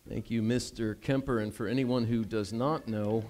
Thank you, Mr. Kemper. And for anyone who does not know,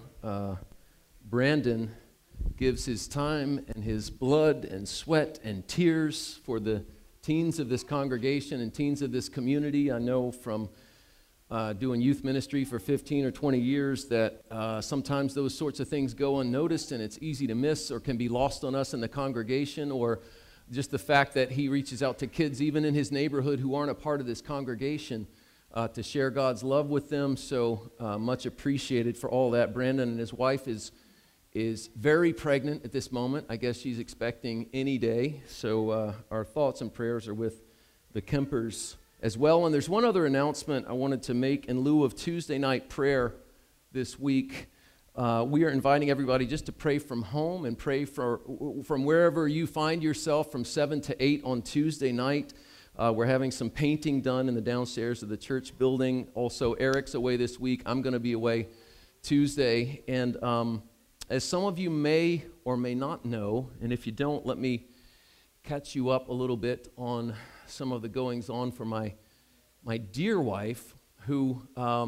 Brandon gives his time and his blood and sweat and tears for the teens of this congregation and teens of this community. I know from doing youth ministry for 15 or 20 years that sometimes those sorts of things go unnoticed and it's easy to miss or can be lost on us in the congregation, or just the fact that he reaches out to kids even in his neighborhood who aren't a part of this congregation to share God's love with them. So much appreciated for all that. Brandon and his wife is very pregnant at this moment. I guess she's expecting any day. So our thoughts and prayers are with the Kempers as well. And there's one other announcement I wanted to make in lieu of Tuesday night prayer this week. We are inviting everybody just to pray from home and pray from wherever you find yourself from 7 to 8 on Tuesday night. We're having some painting done in the downstairs of the church building. Also, Eric's away this week. I'm going to be away Tuesday. And as some of you may or may not know, and if you don't, let me catch you up a little bit on some of the goings-on for my dear wife, who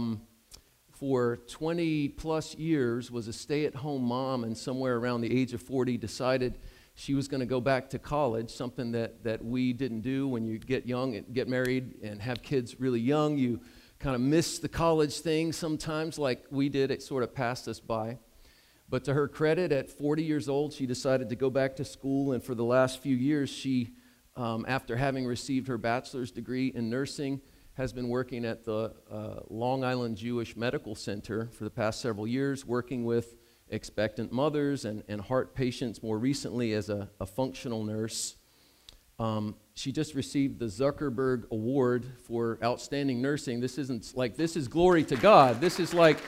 for 20-plus years was a stay-at-home mom, and somewhere around the age of 40 decided she was going to go back to college, something that we didn't do. When you get young and get married and have kids really young, you kind of miss the college thing sometimes like we did. It sort of passed us by. But to her credit, at 40 years old, she decided to go back to school, and for the last few years, she, after having received her bachelor's degree in nursing, has been working at the Long Island Jewish Medical Center for the past several years, working with expectant mothers and heart patients, more recently as a functional nurse. She just received the Zuckerberg Award for Outstanding Nursing. This is glory to God. This is like,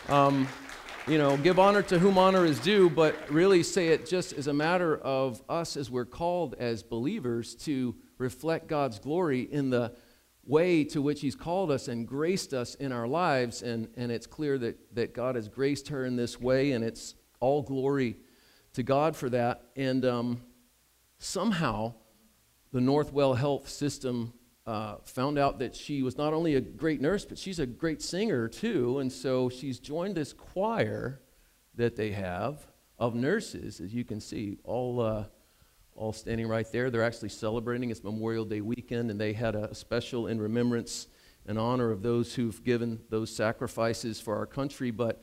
give honor to whom honor is due, but really say it just as a matter of us as we're called as believers to reflect God's glory in the way to which He's called us and graced us in our lives, and it's clear that God has graced her in this way, and it's all glory to God for that. And somehow the Northwell Health System found out that she was not only a great nurse, but she's a great singer too, and so she's joined this choir that they have of nurses, as you can see, all standing right there. They're actually celebrating. It's Memorial Day weekend, and they had a special in remembrance and honor of those who've given those sacrifices for our country. But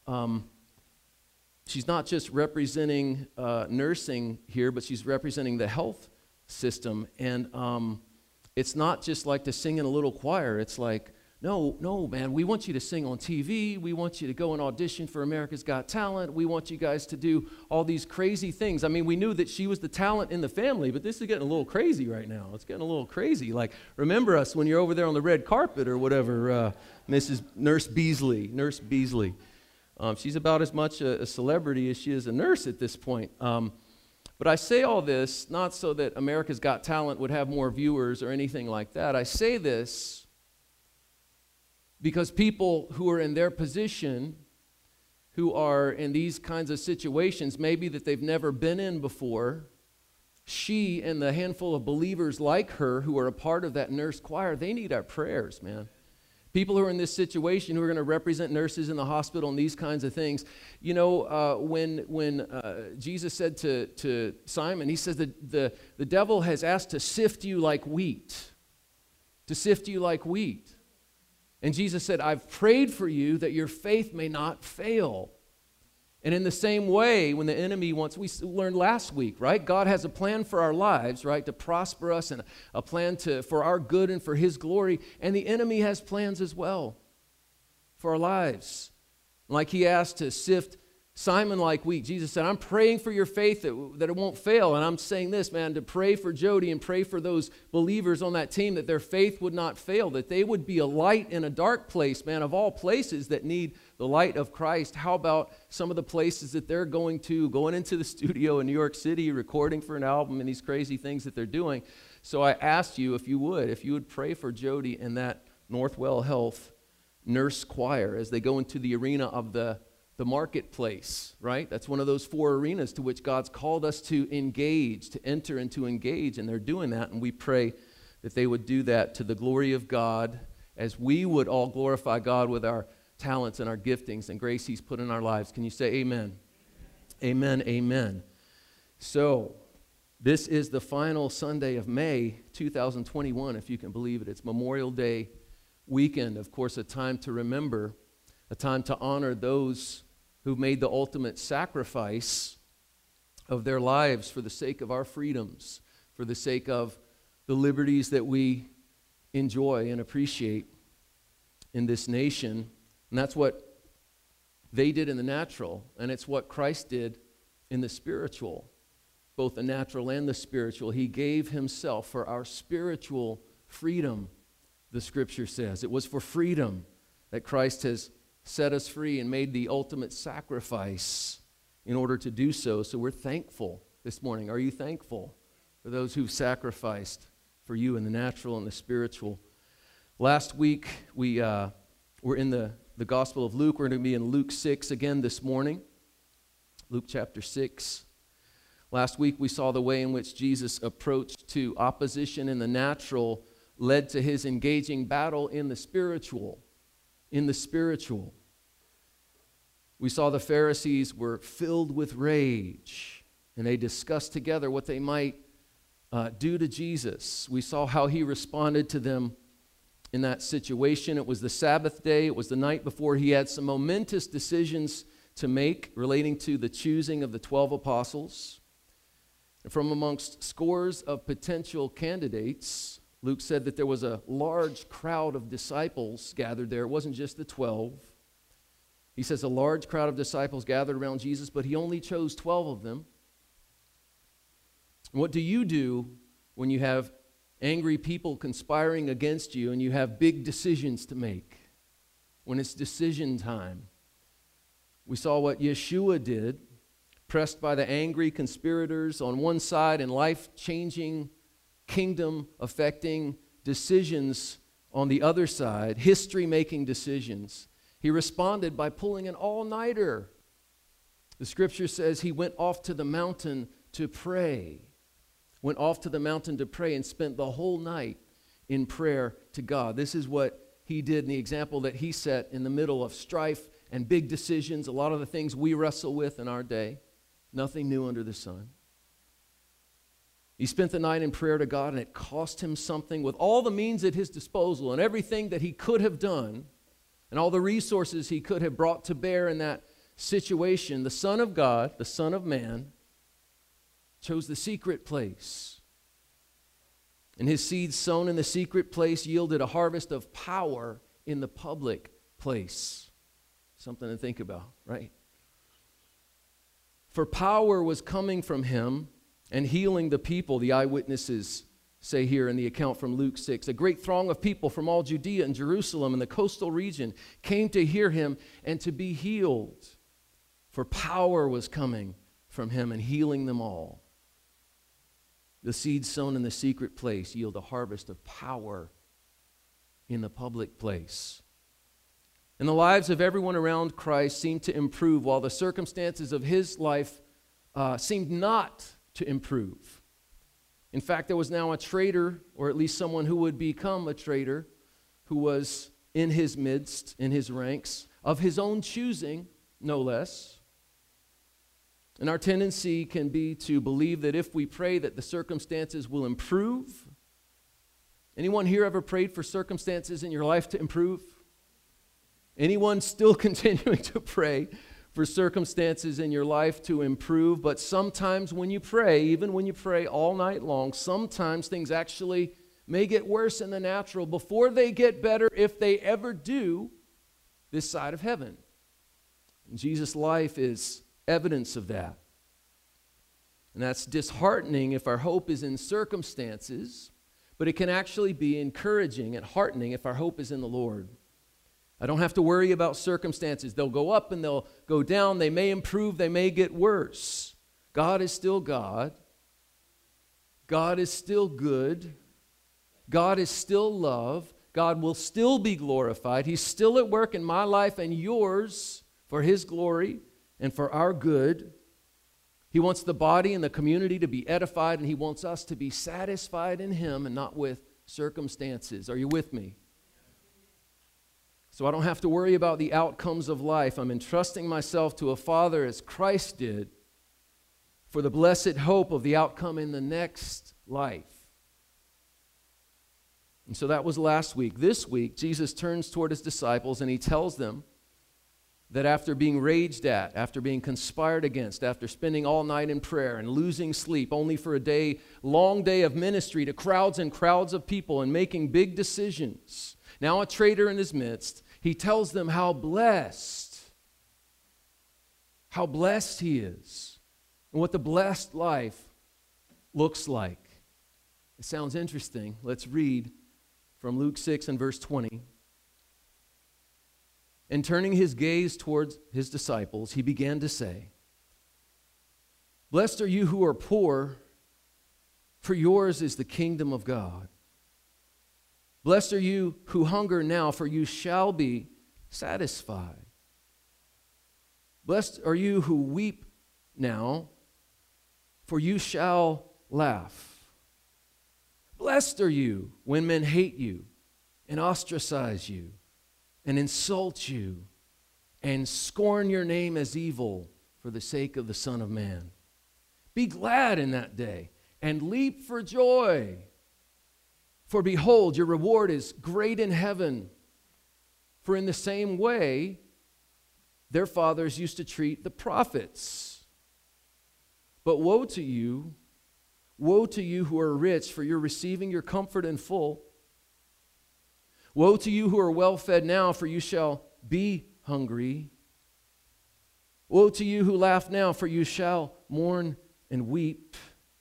she's not just representing nursing here, but she's representing the health system. And it's not just like to sing in a little choir. It's like, no, man, we want you to sing on TV. We want you to go and audition for America's Got Talent. We want you guys to do all these crazy things. I mean, we knew that she was the talent in the family, but this is getting a little crazy right now. It's getting a little crazy. Like, remember us when you're over there on the red carpet or whatever, Nurse Beasley. She's about as much a celebrity as she is a nurse at this point. But I say all this not so that America's Got Talent would have more viewers or anything like that. I say this because people who are in their position, who are in these kinds of situations, maybe that they've never been in before, she and the handful of believers like her who are a part of that nurse choir, they need our prayers, man. People who are in this situation, who are going to represent nurses in the hospital and these kinds of things. You know, when Jesus said to Simon, he says that the devil has asked to sift you like wheat. To sift you like wheat. And Jesus said, I've prayed for you that your faith may not fail. And in the same way, when the enemy wants, we learned last week, right? God has a plan for our lives, right? To prosper us, and a plan for our good and for His glory. And the enemy has plans as well for our lives. Like He asked to sift Simon like wheat. Jesus said, I'm praying for your faith that it won't fail. And I'm saying this, man, to pray for Jody and pray for those believers on that team that their faith would not fail, that they would be a light in a dark place, man, of all places that need the light of Christ. How about some of the places that they're going into the studio in New York City, recording for an album and these crazy things that they're doing. So I asked you if you would pray for Jody and that Northwell Health nurse choir as they go into the arena of the marketplace, right? That's one of those 4 arenas to which God's called us to engage, to enter and to engage, and they're doing that, and we pray that they would do that to the glory of God as we would all glorify God with our talents and our giftings and grace He's put in our lives. Can you say amen? Amen, amen. So, this is the final Sunday of May 2021, if you can believe it. It's Memorial Day weekend, of course, a time to remember, a time to honor those who've made the ultimate sacrifice of their lives for the sake of our freedoms, for the sake of the liberties that we enjoy and appreciate in this nation. And that's what they did in the natural, and it's what Christ did in the spiritual, both the natural and the spiritual. He gave Himself for our spiritual freedom, the Scripture says. It was for freedom that Christ has set us free and made the ultimate sacrifice in order to do so. So we're thankful this morning. Are you thankful for those who've sacrificed for you in the natural and the spiritual? Last week, we were in the Gospel of Luke. We're going to be in Luke 6 again this morning. Luke chapter 6. Last week, we saw the way in which Jesus' approach to opposition in the natural led to His engaging battle in the spiritual. In the spiritual. We saw the Pharisees were filled with rage, and they discussed together what they might do to Jesus. We saw how He responded to them in that situation. It was the Sabbath day. It was the night before He had some momentous decisions to make relating to the choosing of the 12 apostles. And from amongst scores of potential candidates, Luke said that there was a large crowd of disciples gathered there. It wasn't just the 12. He says a large crowd of disciples gathered around Jesus, but He only chose 12 of them. What do you do when you have angry people conspiring against you and you have big decisions to make? When it's decision time. We saw what Yeshua did, pressed by the angry conspirators on one side and life-changing, kingdom-affecting decisions on the other side, history-making decisions. He responded by pulling an all-nighter. The Scripture says He went off to the mountain to pray. Went off to the mountain to pray and spent the whole night in prayer to God. This is what He did and the example that He set in the middle of strife and big decisions, a lot of the things we wrestle with in our day. Nothing new under the sun. He spent the night in prayer to God, and it cost Him something. With all the means at His disposal and everything that He could have done and all the resources He could have brought to bear in that situation, the Son of God, the Son of Man, chose the secret place. And His seed sown in the secret place yielded a harvest of power in the public place. Something to think about, right? For power was coming from Him and healing the people, the eyewitnesses say here in the account from Luke 6. A great throng of people from all Judea and Jerusalem and the coastal region came to hear Him and to be healed. For power was coming from Him and healing them all. The seed sown in the secret place yield a harvest of power in the public place. And the lives of everyone around Christ seemed to improve while the circumstances of His life seemed not to improve. In fact, there was now a traitor, or at least someone who would become a traitor, who was in His midst, in His ranks, of His own choosing, no less. And our tendency can be to believe that if we pray that the circumstances will improve. Anyone here ever prayed for circumstances in your life to improve? Anyone still continuing to pray for circumstances in your life to improve? But sometimes when you pray, even when you pray all night long, sometimes things actually may get worse in the natural before they get better, if they ever do, this side of heaven. And Jesus' life is evidence of that. And that's disheartening if our hope is in circumstances, but it can actually be encouraging and heartening if our hope is in the Lord. I don't have to worry about circumstances. They'll go up and they'll go down. They may improve. They may get worse. God is still God. God is still good. God is still love. God will still be glorified. He's still at work in my life and yours for His glory and for our good. He wants the body and the community to be edified, and He wants us to be satisfied in Him and not with circumstances. Are you with me? So I don't have to worry about the outcomes of life. I'm entrusting myself to a Father as Christ did for the blessed hope of the outcome in the next life. And so that was last week. This week, Jesus turns toward his disciples and he tells them that after being raged at, after being conspired against, after spending all night in prayer and losing sleep, only for a long day of ministry to crowds and crowds of people and making big decisions, now a traitor in his midst, he tells them how blessed he is and what the blessed life looks like. It sounds interesting. Let's read from Luke 6 and verse 20. And turning his gaze towards his disciples, he began to say, "Blessed are you who are poor, for yours is the kingdom of God. Blessed are you who hunger now, for you shall be satisfied. Blessed are you who weep now, for you shall laugh. Blessed are you when men hate you and ostracize you and insult you and scorn your name as evil for the sake of the Son of Man. Be glad in that day and leap for joy. For behold, your reward is great in heaven. For in the same way, their fathers used to treat the prophets. But woe to you who are rich, for you're receiving your comfort in full. Woe to you who are well fed now, for you shall be hungry. Woe to you who laugh now, for you shall mourn and weep.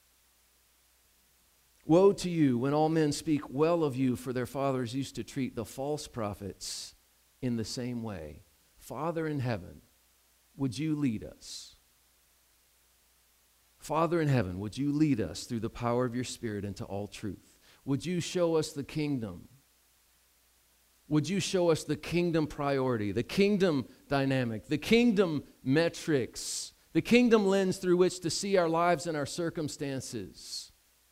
Woe to you when all men speak well of you, for their fathers used to treat the false prophets in the same way. Father in heaven, would you lead us? Father in heaven, would you lead us through the power of your Spirit into all truth? Would you show us the kingdom? Would you show us the kingdom priority, the kingdom dynamic, the kingdom metrics, the kingdom lens through which to see our lives and our circumstances?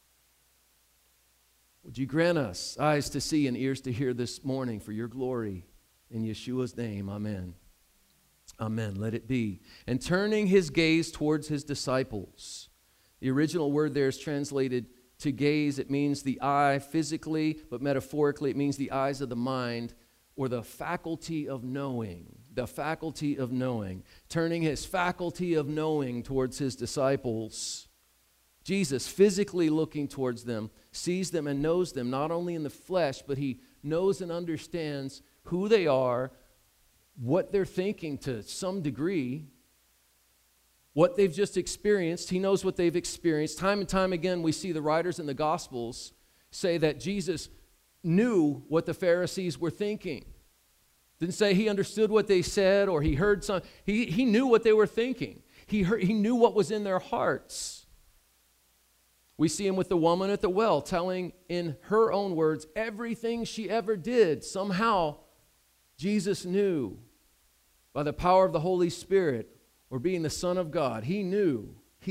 Would you grant us eyes to see and ears to hear this morning for your glory? In Yeshua's name, amen. Amen. Let it be. And turning his gaze towards his disciples. The original word there is translated to gaze. It means the eye physically, but metaphorically it means the eyes of the mind or the faculty of knowing. The faculty of knowing. Turning his faculty of knowing towards his disciples. Jesus, physically looking towards them, sees them and knows them, not only in the flesh, but he knows and understands who they are, what they're thinking to some degree, what they've just experienced. He knows what they've experienced. Time and time again, we see the writers in the Gospels say that Jesus knew what the Pharisees were thinking. Didn't say he understood what they said or he heard some. He knew what they were thinking. He knew what was in their hearts. We see him with the woman at the well, telling in her own words everything she ever did. Somehow, Jesus knew by the power of the Holy Spirit or being the Son of God. He knew.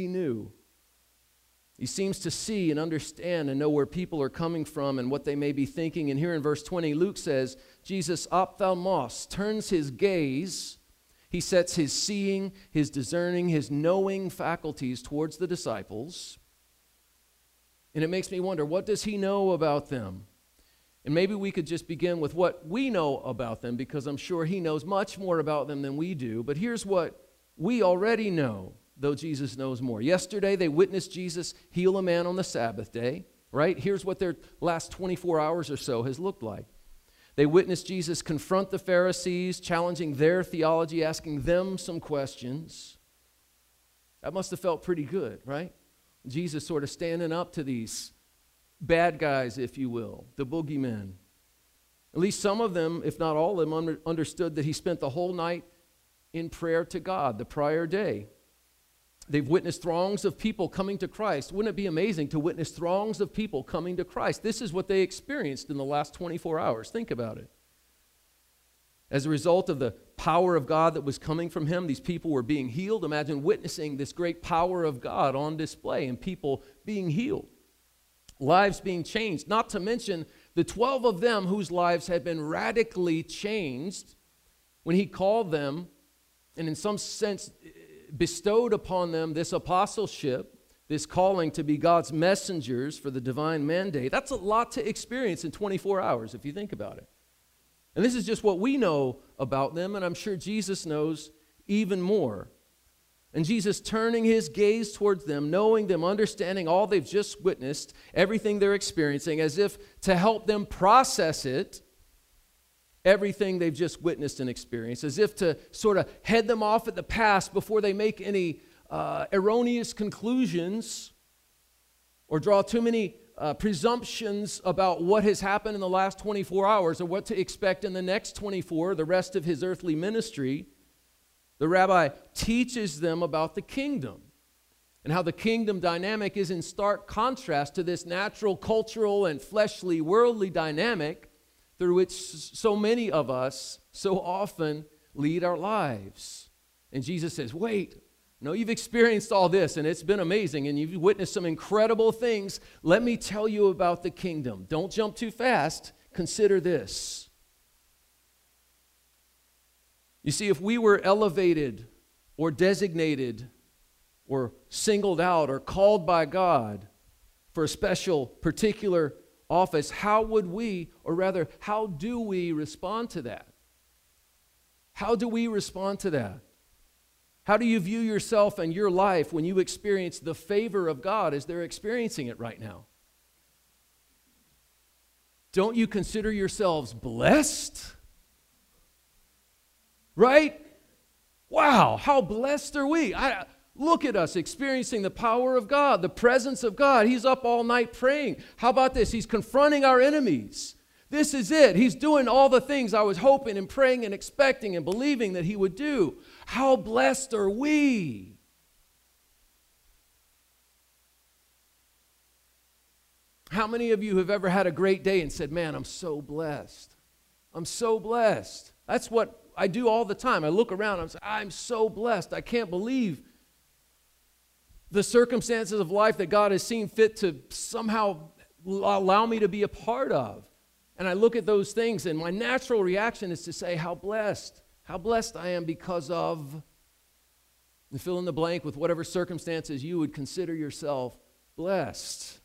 He seems to see and understand and know where people are coming from and what they may be thinking. And here in verse 20, Luke says, Jesus ophthalmos turns his gaze. He sets his seeing, his discerning, his knowing faculties towards the disciples. And it makes me wonder, what does he know about them? And maybe we could just begin with what we know about them, because I'm sure he knows much more about them than we do. But here's what we already know, though Jesus knows more. Yesterday, they witnessed Jesus heal a man on the Sabbath day, right? Here's what their last 24 hours or so has looked like. They witnessed Jesus confront the Pharisees, challenging their theology, asking them some questions. That must have felt pretty good, right? Jesus sort of standing up to these bad guys, if you will, the boogeymen. At least some of them, if not all of them, understood that he spent the whole night in prayer to God the prior day. They've witnessed throngs of people coming to Christ. Wouldn't it be amazing to witness throngs of people coming to Christ? This is what they experienced in the last 24 hours. Think about it. As a result of the power of God that was coming from him, these people were being healed. Imagine witnessing this great power of God on display and people being healed. Lives being changed, not to mention The 12 of them whose lives had been radically changed when he called them and in some sense bestowed upon them this apostleship, this calling to be God's messengers for the divine mandate. That's a lot to experience in 24 hours if you think about it. And this is just what we know about them, and I'm sure Jesus knows even more. And Jesus turning his gaze towards them, knowing them, understanding all they've just witnessed, everything they're experiencing, as if to help them process it, everything they've just witnessed and experienced, as if to sort of head them off at the pass before they make any erroneous conclusions or draw too many presumptions about what has happened in the last 24 hours or what to expect in the next 24, the rest of his earthly ministry. The rabbi teaches them about the kingdom and how the kingdom dynamic is in stark contrast to this natural, cultural, and fleshly, worldly dynamic through which so many of us so often lead our lives. And Jesus says, wait, no, you've experienced all this and it's been amazing and you've witnessed some incredible things. Let me tell you about the kingdom. Don't jump too fast. Consider this. You see, if we were elevated or designated or singled out or called by God for a special, particular office, how would we, or rather, how do we respond to that? How do we respond to that? How do you view yourself and your life when you experience the favor of God as they're experiencing it right now? Don't you consider yourselves blessed? Right? Wow, how blessed are we? Look at us experiencing the power of God, the presence of God. He's up all night praying. How about this? He's confronting our enemies. This is it. He's doing all the things I was hoping and praying and expecting and believing that he would do. How blessed are we? How many of you have ever had a great day and said, man, I'm so blessed. I'm so blessed. That's what I do all the time. I look around and I'm so blessed. I can't believe the circumstances of life that God has seen fit to somehow allow me to be a part of. And I look at those things and my natural reaction is to say, how blessed I am because of, and fill in the blank with whatever circumstances you would consider yourself blessed.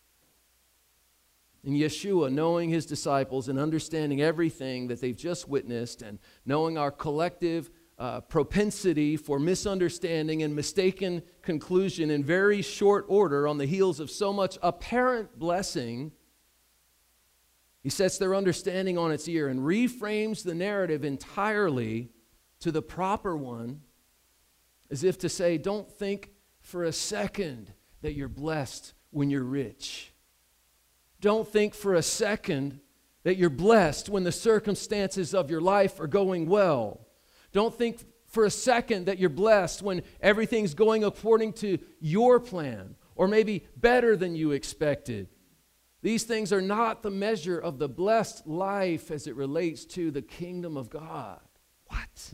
And Yeshua, knowing his disciples and understanding everything that they've just witnessed and knowing our collective propensity for misunderstanding and mistaken conclusion in very short order on the heels of so much apparent blessing, he sets their understanding on its ear and reframes the narrative entirely to the proper one, as if to say, don't think for a second that you're blessed when you're rich. Don't think for a second that you're blessed when the circumstances of your life are going well. Don't think for a second that you're blessed when everything's going according to your plan or maybe better than you expected. These things are not the measure of the blessed life as it relates to the kingdom of God. What?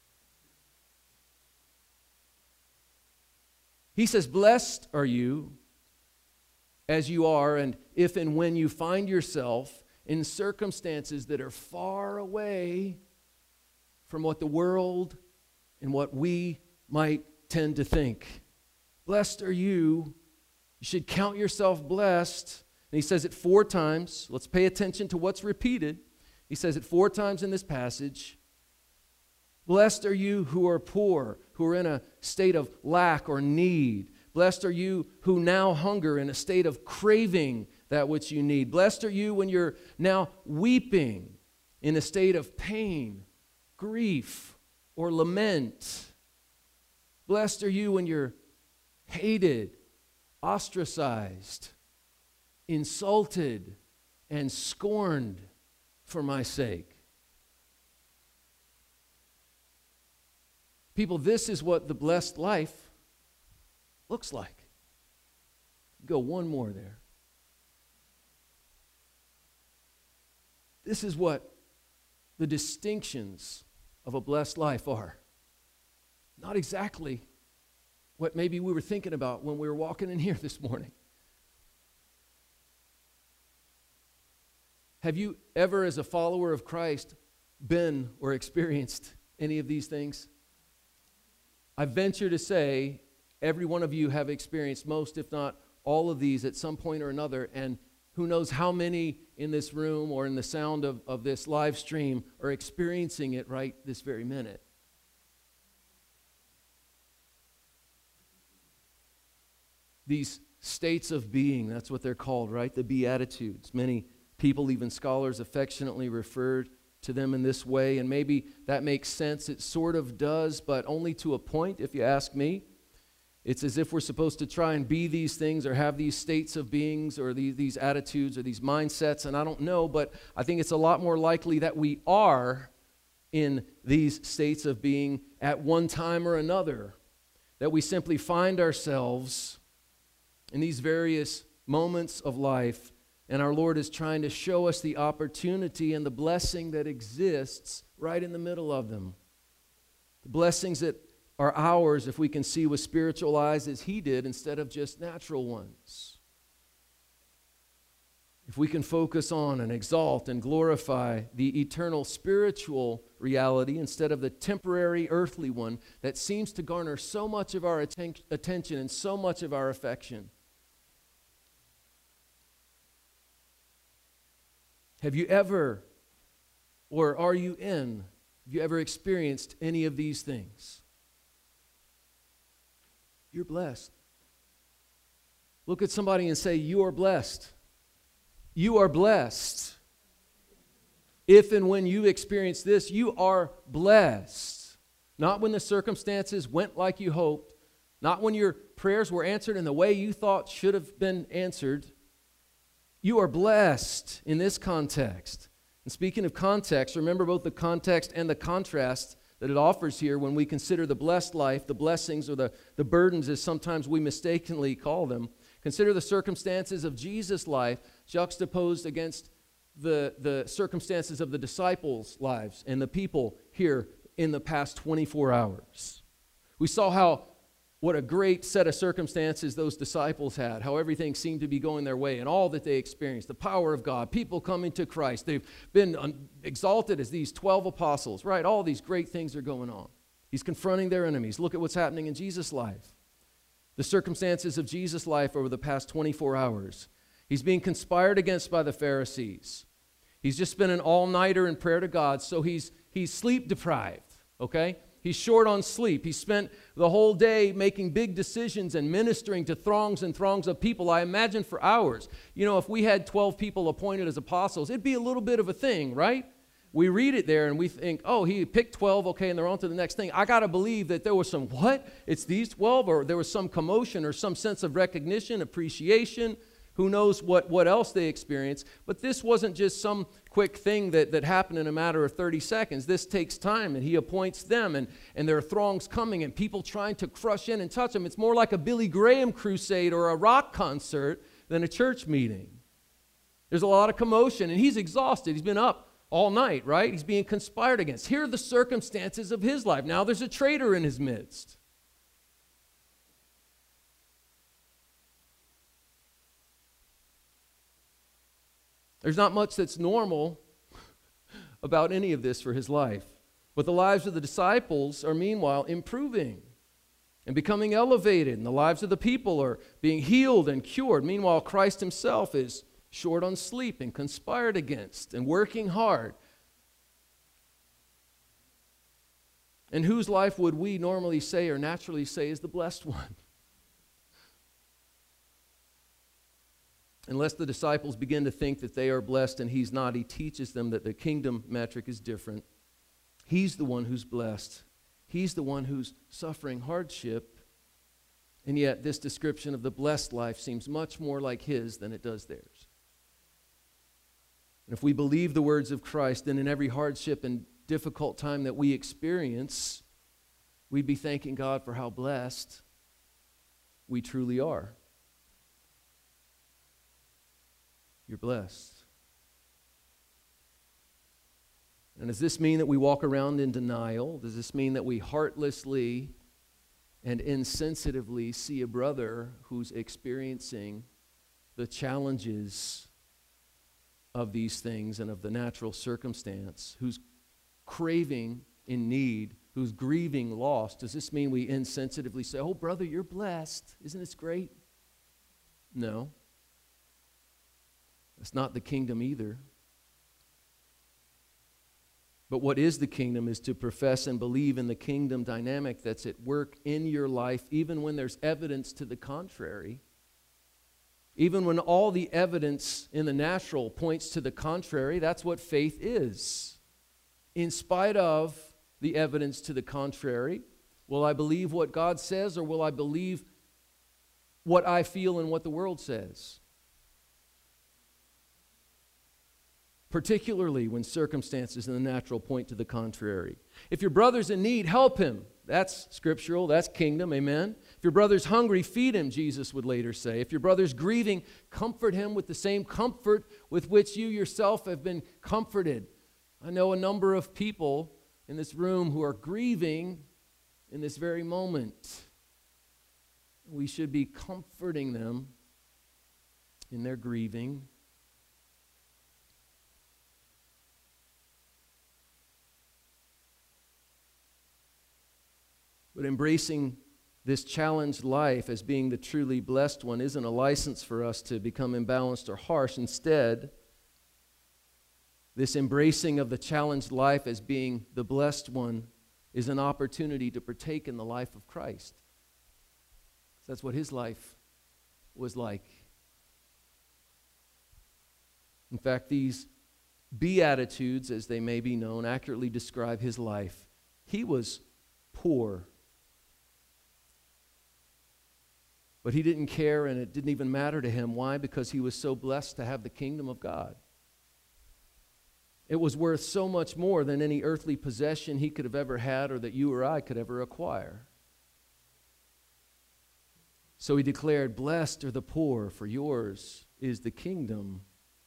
He says, blessed are you as you are, and if and when you find yourself in circumstances that are far away from what the world and what we might tend to think. Blessed are you. You should count yourself blessed. And he says it 4 times. Let's pay attention to what's repeated. He says it 4 times in this passage. Blessed are you who are poor, who are in a state of lack or need. Blessed are you who now hunger in a state of craving that which you need. Blessed are you when you're now weeping in a state of pain, grief, or lament. Blessed are you when you're hated, ostracized, insulted, and scorned for my sake. People, this is what the blessed life looks like. Go one more there. This is what the distinctions of a blessed life are. Not exactly what maybe we were thinking about when we were walking in here this morning. Have you ever, as a follower of Christ, been or experienced any of these things? I venture to say every one of you have experienced most, if not all of these at some point or another, and who knows how many in this room or in the sound of this live stream are experiencing it right this very minute. These states of being, that's what they're called, right? The Beatitudes. Many people, even scholars, affectionately referred to them in this way, and maybe that makes sense. It sort of does, but only to a point, if you ask me. It's as if we're supposed to try and be these things or have these states of beings or these attitudes or these mindsets, and I don't know, but I think it's a lot more likely that we are in these states of being at one time or another, that we simply find ourselves in these various moments of life, and our Lord is trying to show us the opportunity and the blessing that exists right in the middle of them. The blessings that are ours if we can see with spiritual eyes as He did instead of just natural ones. If we can focus on and exalt and glorify the eternal spiritual reality instead of the temporary earthly one that seems to garner so much of our attention and so much of our affection. Have you ever, or are you in, have you ever experienced any of these things? You're blessed. Look at somebody and say, you are blessed. You are blessed. If and when you experience this, you are blessed. Not when the circumstances went like you hoped, not when your prayers were answered in the way you thought should have been answered. You are blessed in this context. And speaking of context, remember both the context and the contrast that it offers here when we consider the blessed life, the blessings or the burdens as sometimes we mistakenly call them. Consider the circumstances of Jesus' life juxtaposed against the circumstances of the disciples' lives and the people here in the past 24 hours. We saw what a great set of circumstances those disciples had, how everything seemed to be going their way and all that they experienced, the power of God, people coming to Christ. They've been exalted as these 12 apostles, right? All these great things are going on. He's confronting their enemies. Look at what's happening in Jesus' life. The circumstances of Jesus' life over the past 24 hours. He's being conspired against by the Pharisees. He's just spent an all-nighter in prayer to God, so he's sleep deprived, okay? He's short on sleep. He spent the whole day making big decisions and ministering to throngs and throngs of people, I imagine for hours. You know, if we had 12 people appointed as apostles, it'd be a little bit of a thing, right? We read it there and we think, oh, he picked 12, okay, and they're on to the next thing. I got to believe that there was some, what? It's these 12? Or there was some commotion or some sense of recognition, appreciation. Who knows what else they experienced. But this wasn't just some quick thing that happened in a matter of 30 seconds. This takes time, and he appoints them, and there are throngs coming, and people trying to crush in and touch him. It's more like a Billy Graham crusade or a rock concert than a church meeting. There's a lot of commotion, and he's exhausted. He's been up all night, right? He's being conspired against. Here are the circumstances of his life. Now there's a traitor in his midst. There's not much that's normal about any of this for his life. But the lives of the disciples are meanwhile improving and becoming elevated, and the lives of the people are being healed and cured. Meanwhile, Christ himself is short on sleep and conspired against and working hard. And whose life would we normally say or naturally say is the blessed one? Unless the disciples begin to think that they are blessed and he's not, he teaches them that the kingdom metric is different. He's the one who's blessed. He's the one who's suffering hardship. And yet this description of the blessed life seems much more like his than it does theirs. And if we believe the words of Christ, then in every hardship and difficult time that we experience, we'd be thanking God for how blessed we truly are. You're blessed. And does this mean that we walk around in denial? Does this mean that we heartlessly and insensitively see a brother who's experiencing the challenges of these things and of the natural circumstance, who's craving in need, who's grieving loss, does this mean we insensitively say, oh, brother, you're blessed. Isn't this great? No. That's not the kingdom either. But what is the kingdom is to profess and believe in the kingdom dynamic that's at work in your life, even when there's evidence to the contrary. Even when all the evidence in the natural points to the contrary, that's what faith is. In spite of the evidence to the contrary, will I believe what God says, or will I believe what I feel and what the world says? Particularly when circumstances in the natural point to the contrary. If your brother's in need, help him. That's scriptural, that's kingdom, amen? If your brother's hungry, feed him, Jesus would later say. If your brother's grieving, comfort him with the same comfort with which you yourself have been comforted. I know a number of people in this room who are grieving in this very moment. We should be comforting them in their grieving. But embracing this challenged life as being the truly blessed one isn't a license for us to become imbalanced or harsh. Instead, this embracing of the challenged life as being the blessed one is an opportunity to partake in the life of Christ. That's what his life was like. In fact, these Beatitudes, as they may be known, accurately describe his life. He was poor. But he didn't care, and it didn't even matter to him. Why? Because he was so blessed to have the kingdom of God. It was worth so much more than any earthly possession he could have ever had or that you or I could ever acquire. So he declared, blessed are the poor, for yours is the kingdom.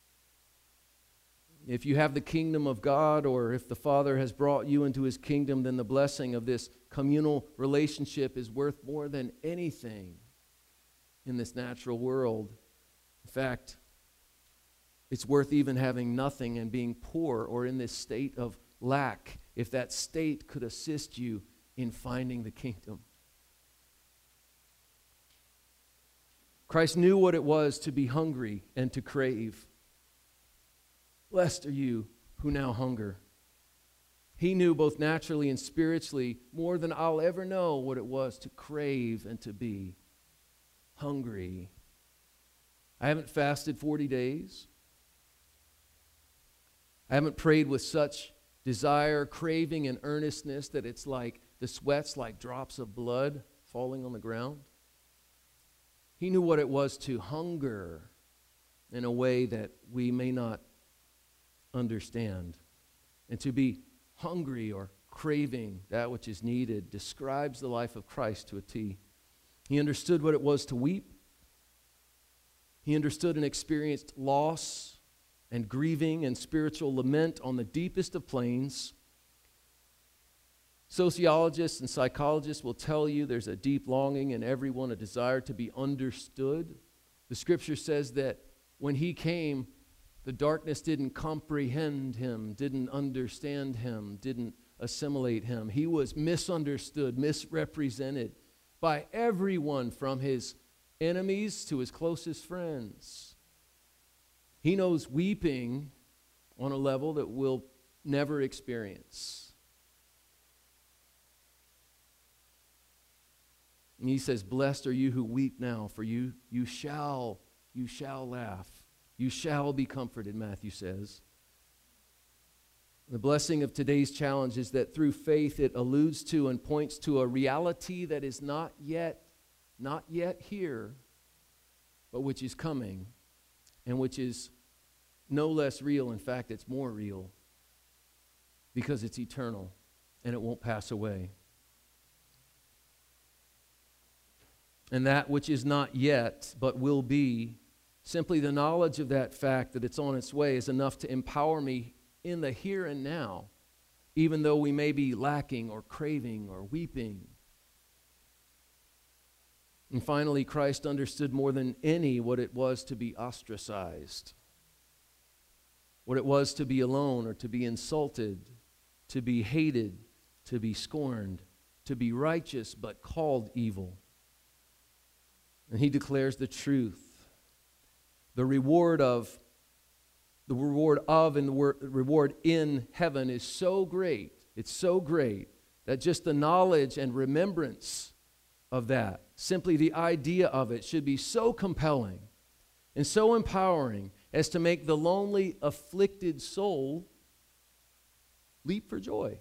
If you have the kingdom of God, or if the Father has brought you into his kingdom, then the blessing of this communal relationship is worth more than anything in this natural world. In fact, it's worth even having nothing and being poor or in this state of lack, if that state could assist you in finding the kingdom. Christ knew what it was to be hungry and to crave. Blessed are you who now hunger. He knew both naturally and spiritually more than I'll ever know what it was to crave and to be hungry. I haven't fasted 40 days. I haven't prayed with such desire, craving, and earnestness that it's like the sweat's like drops of blood falling on the ground. He knew what it was to hunger in a way that we may not understand. And to be hungry or craving that which is needed describes the life of Christ to a T. He understood what it was to weep. He understood and experienced loss and grieving and spiritual lament on the deepest of planes. Sociologists and psychologists will tell you there's a deep longing in everyone, a desire to be understood. The scripture says that when he came, the darkness didn't comprehend him, didn't understand him, didn't assimilate him. He was misunderstood, misrepresented by everyone from his enemies to his closest friends. He knows weeping on a level that we'll never experience. And he says, blessed are you who weep now, for you shall laugh. You shall be comforted, Matthew says. The blessing of today's challenge is that through faith it alludes to and points to a reality that is not yet here, but which is coming, and which is no less real. In fact, it's more real because it's eternal and it won't pass away. And that which is not yet, but will be, simply the knowledge of that fact that it's on its way is enough to empower me in the here and now, even though we may be lacking or craving or weeping. And finally, Christ understood more than any what it was to be ostracized. what it was to be alone or to be insulted, to be hated, to be scorned, to be righteous but called evil. And he declares the truth. The reward of and the reward in heaven is so great, it's so great, that just the knowledge and remembrance of that, simply the idea of it, should be so compelling and so empowering as to make the lonely, afflicted soul leap for joy.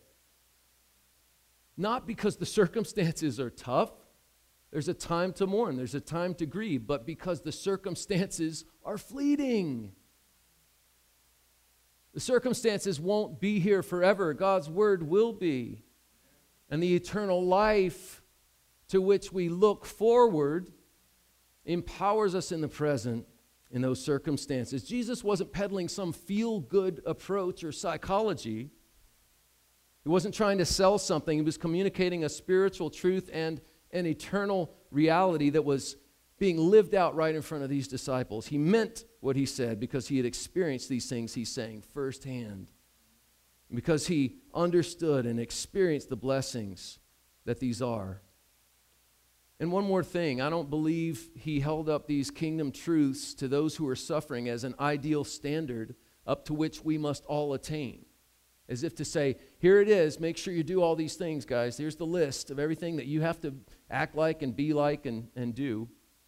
Not because the circumstances are tough. There's a time to mourn, there's a time to grieve, but because the circumstances are fleeting. The circumstances won't be here forever. God's word will be. And the eternal life to which we look forward empowers us in the present in those circumstances. Jesus wasn't peddling some feel-good approach or psychology. He wasn't trying to sell something. He was communicating a spiritual truth and an eternal reality that was being lived out right in front of these disciples. He meant what he said because he had experienced these things he's saying firsthand. Because he understood and experienced the blessings that these are. And one more thing, I don't believe he held up these kingdom truths to those who are suffering as an ideal standard up to which we must all attain. As if to say, here it is, make sure you do all these things, guys. Here's the list of everything that you have to act like and be like and do.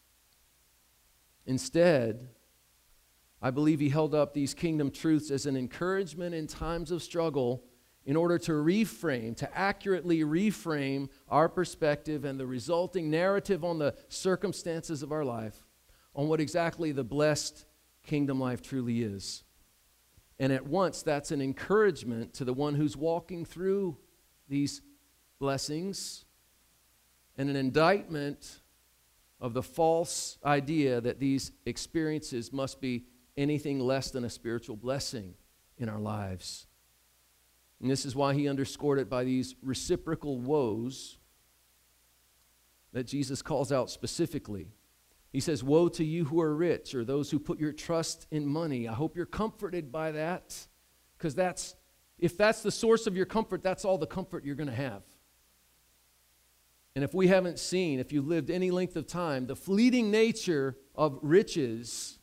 Instead, I believe he held up these kingdom truths as an encouragement in times of struggle in order to reframe, to accurately reframe our perspective and the resulting narrative on the circumstances of our life, on what exactly the blessed kingdom life truly is. And at once, that's an encouragement to the one who's walking through these blessings and an indictment of the false idea that these experiences must be anything less than a spiritual blessing in our lives. And this is why he underscored it by these reciprocal woes that Jesus calls out specifically. He says, woe to you who are rich, or those who put your trust in money. I hope you're comforted by that, because if that's the source of your comfort, that's all the comfort you're going to have. And if we haven't seen, if you've lived any length of time, the fleeting nature of riches,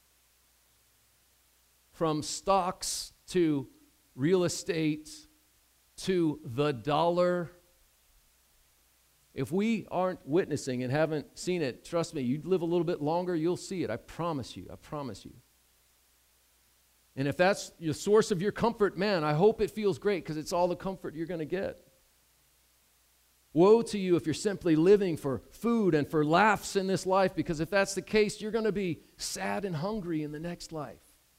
from stocks to real estate to the dollar, if we aren't witnessing and haven't seen it, trust me, you live a little bit longer, you'll see it. I promise you. I promise you. And if that's your source of your comfort, man, I hope it feels great because it's all the comfort you're going to get. Woe to you if you're simply living for food and for laughs in this life, because if that's the case, you're going to be sad and hungry in the next life.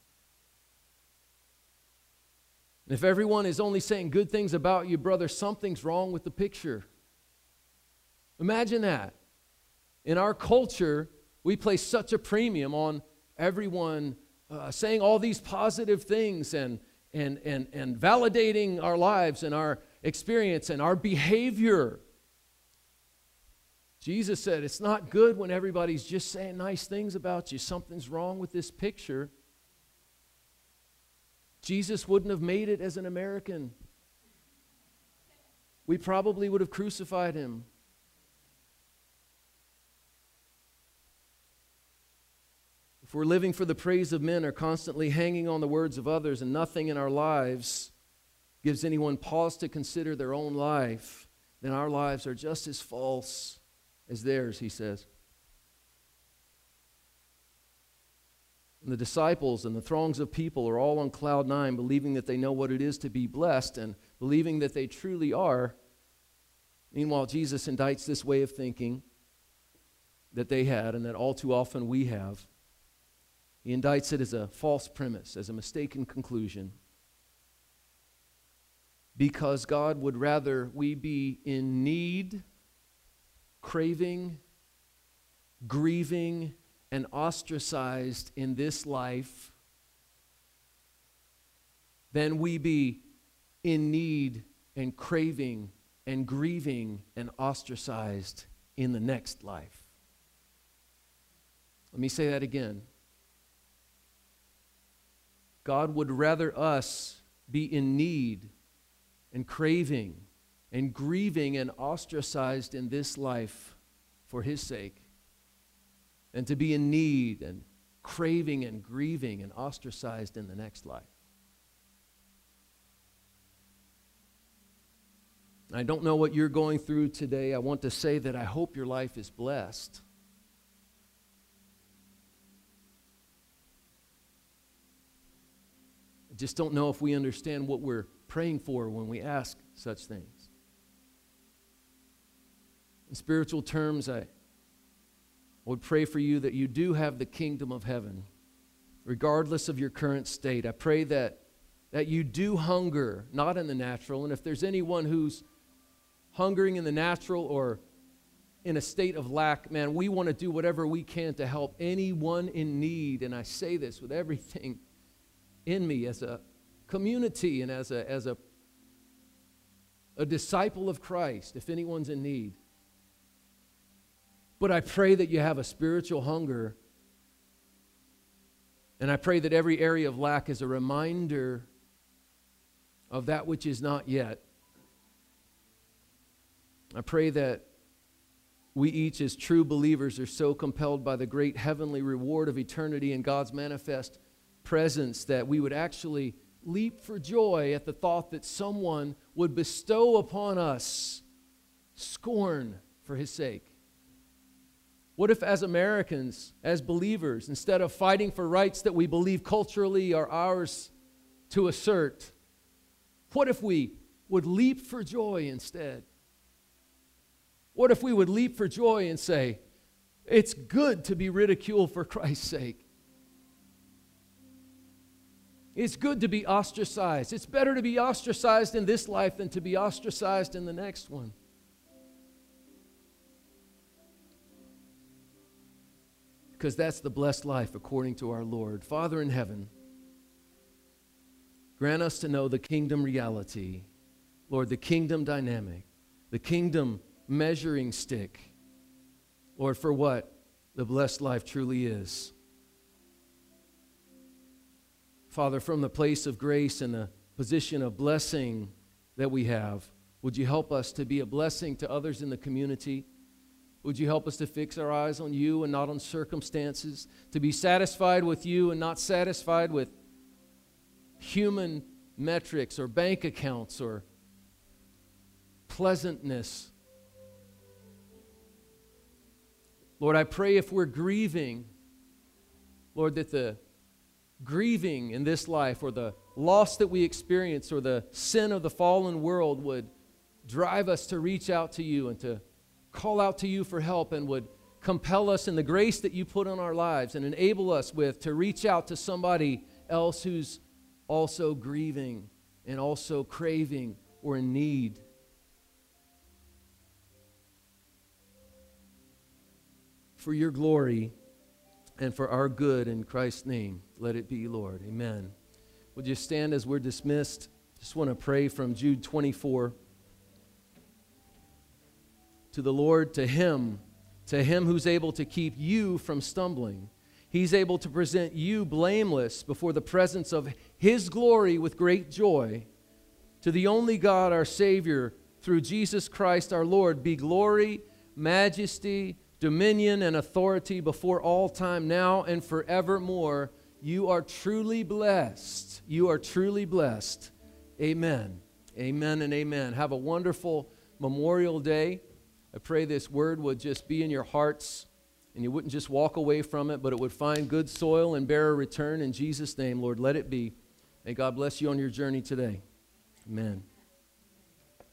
And if everyone is only saying good things about you, brother, something's wrong with the picture. Imagine that. In our culture, we place such a premium on everyone saying all these positive things and validating our lives and our experience and our behavior. Jesus said, it's not good when everybody's just saying nice things about you. Something's wrong with this picture. Jesus wouldn't have made it as an American. We probably would have crucified him. If we're living for the praise of men or constantly hanging on the words of others and nothing in our lives gives anyone pause to consider their own life, then our lives are just as false as theirs, he says. And the disciples and the throngs of people are all on cloud nine, believing that they know what it is to be blessed and believing that they truly are. Meanwhile, Jesus indicts this way of thinking that they had and that all too often we have. He indicts it as a false premise, as a mistaken conclusion. Because God would rather we be in need, craving, grieving, and ostracized in this life than we be in need and craving and grieving and ostracized in the next life. Let me say that again. God would rather us be in need and craving and grieving and ostracized in this life for His sake than to be in need and craving and grieving and ostracized in the next life. I don't know what you're going through today. I want to say that I hope your life is blessed. I just don't know if we understand what we're praying for when we ask such things. In spiritual terms, I would pray for you that you do have the kingdom of heaven, regardless of your current state. I pray that you do hunger, not in the natural. And if there's anyone who's hungering in the natural or in a state of lack, man, we want to do whatever we can to help anyone in need. And I say this with everything in me as a community and as a disciple of Christ, if anyone's in need. But I pray that you have a spiritual hunger, and I pray that every area of lack is a reminder of that which is not yet. I pray that we each as true believers are so compelled by the great heavenly reward of eternity and God's manifest presence that we would actually leap for joy at the thought that someone would bestow upon us scorn for His sake. What if as Americans, as believers, instead of fighting for rights that we believe culturally are ours to assert, what if we would leap for joy instead? What if we would leap for joy and say, it's good to be ridiculed for Christ's sake. It's good to be ostracized. It's better to be ostracized in this life than to be ostracized in the next one. Because that's the blessed life according to our Lord. Father in heaven, grant us to know the kingdom reality. Lord, the kingdom dynamic, the kingdom measuring stick. Lord, for what the blessed life truly is. Father, from the place of grace and the position of blessing that we have, would you help us to be a blessing to others in the community? Would you help us to fix our eyes on you and not on circumstances, to be satisfied with you and not satisfied with human metrics or bank accounts or pleasantness? Lord, I pray if we're grieving, Lord, that the grieving in this life or the loss that we experience or the sin of the fallen world would drive us to reach out to you and to call out to you for help, and would compel us in the grace that you put on our lives and enable us to reach out to somebody else who's also grieving and also craving or in need. For your glory and for our good, in Christ's name, let it be, Lord. Amen. Would you stand as we're dismissed? Just want to pray from Jude 24. To the Lord, to Him who's able to keep you from stumbling. He's able to present you blameless before the presence of His glory with great joy. To the only God, our Savior, through Jesus Christ our Lord, be glory, majesty, dominion, and authority before all time, now and forevermore. You are truly blessed. You are truly blessed. Amen. Amen and amen. Have a wonderful Memorial Day. I pray this word would just be in your hearts and you wouldn't just walk away from it, but it would find good soil and bear a return. In Jesus' name, Lord, let it be. May God bless you on your journey today. Amen.